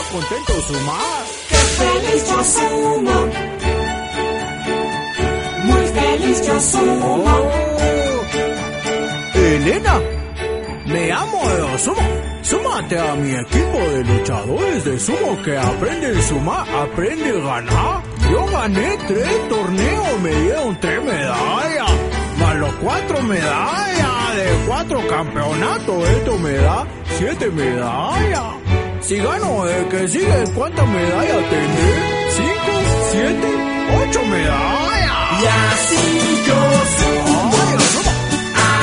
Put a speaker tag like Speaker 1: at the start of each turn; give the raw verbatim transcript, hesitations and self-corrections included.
Speaker 1: contento sumar.
Speaker 2: ¡Qué feliz yo sumo! Muy feliz yo sumo.
Speaker 1: Oh. Elena, me amo de sumo. Súmate a mi equipo de luchadores de sumo que aprende a sumar, aprende a ganar. Yo gané tres torneos, me dieron tres medallas, más los cuatro medallas de cuatro campeonatos. Esto me da siete medallas. Si gano el que sigue, ¿cuántas medallas tendré? ¿Cinco? ¿Siete? ¿Ocho medallas?
Speaker 2: Y así yo sumo.